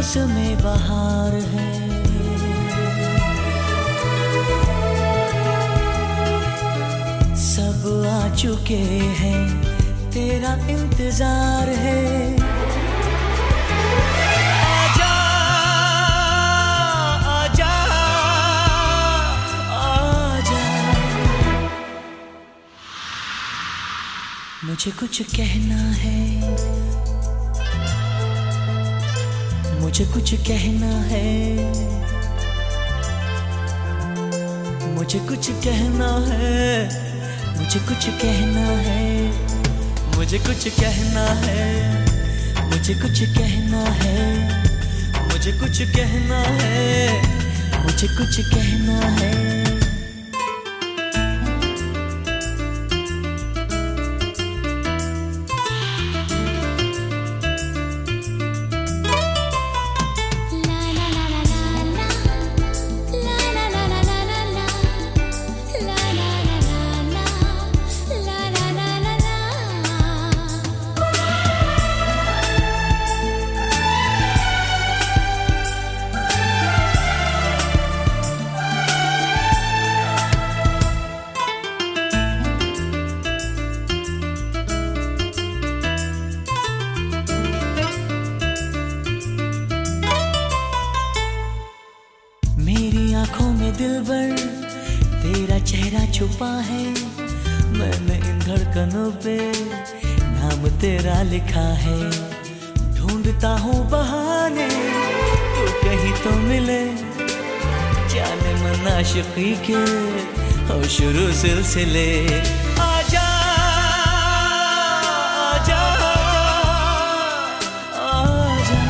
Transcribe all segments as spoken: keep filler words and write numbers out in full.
मौसमे बहार है, सब आ चुके हैं, तेरा इंतजार है। आजा आजा आजा, मुझे कुछ कहना है, मुझे कुछ कहना है, मुझे कुछ कहना है, मुझे कुछ कहना है, मुझे कुछ कहना है, मुझे कुछ कहना है, मुझे कुछ कहना है, मुझे कुछ कहना है। आँखों में दिलबर तेरा चेहरा छुपा है, मैंने इन धड़कनों पे नाम तेरा लिखा है। ढूंढता हूँ बहाने तू कहीं तो मिले, जाने मन आशिकी के हो शुरू सिलसिले। आजा आजा आजा,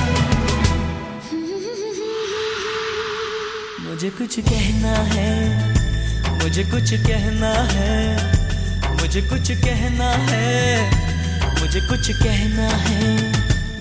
मुझे कुछ कहना है, मुझे कुछ कहना है, मुझे कुछ कहना है, मुझे कुछ कहना है।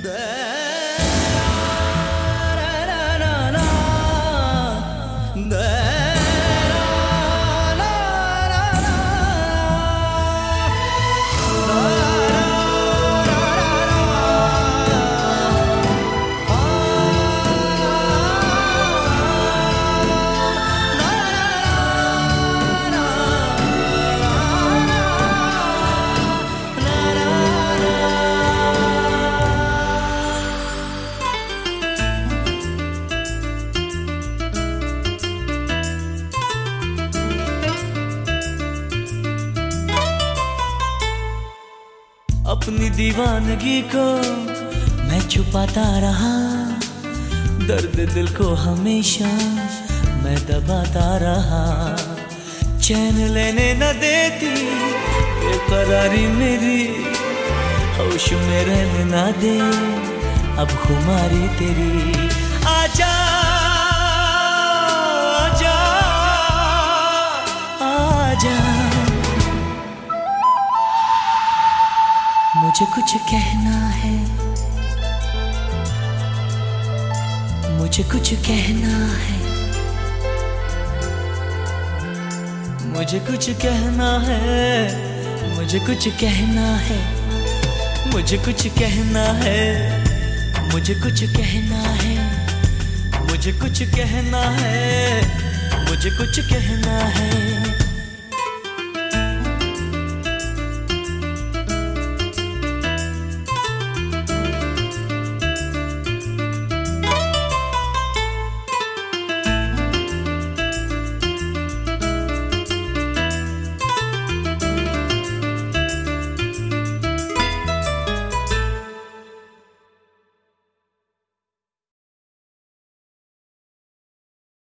अपनी दीवानगी को मैं छुपाता रहा, दर्द दिल को हमेशा मैं दबाता रहा। चैन लेने न देती बेकरारी मेरी, होश में रहने ना दे अब खुमारी तेरी। आजा आजा आजा, मुझे कुछ कहना है, मुझे कुछ कहना है, मुझे कुछ कहना है, मुझे कुछ कहना है, मुझे कुछ कहना है, मुझे कुछ कहना है, मुझे कुछ कहना है, मुझे कुछ कहना है।